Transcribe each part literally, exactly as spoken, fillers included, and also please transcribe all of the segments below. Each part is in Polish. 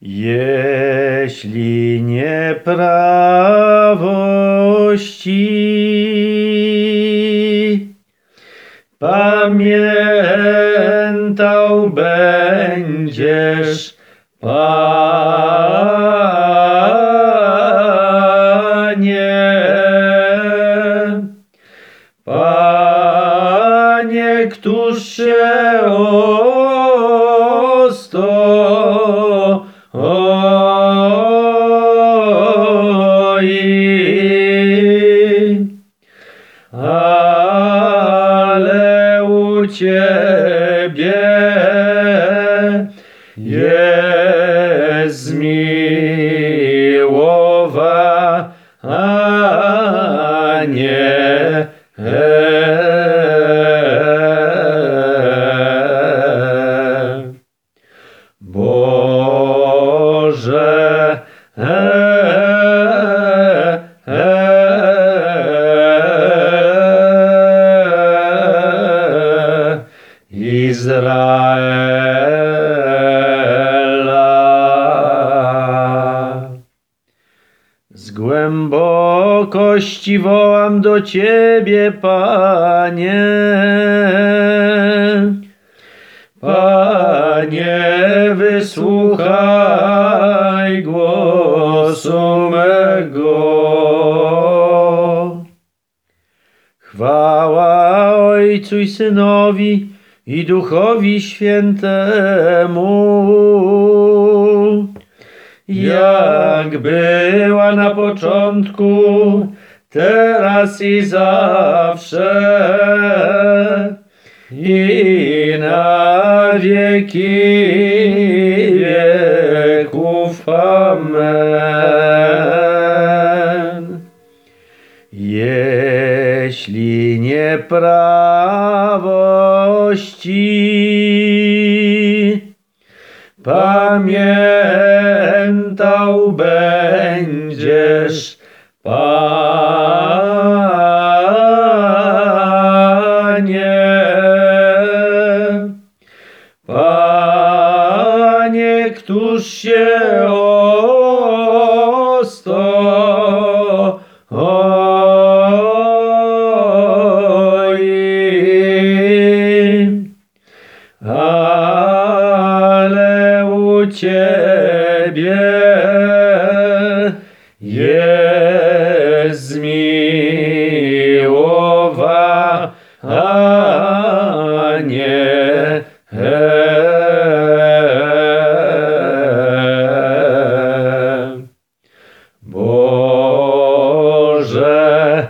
Jeśli nieprawości pamiętał będziesz, Panie, Panie, któż się ostoi, ale u Ciebie jest zmiłowanie. Boże, Izraela. Z głębokości wołam do Ciebie, Panie. Panie, wysłuchaj głosu mego. Chwała Ojcu i Synowi i Duchowi Świętemu, jak była na początku, teraz i zawsze, i na wieki wieków. Amen. Jeśli nieprawości pamiętał będziesz, Panie, Panie, któż się ostoi, ale u Ciebie jest zmiłowanie. Boże,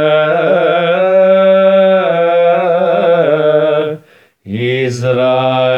Izrael.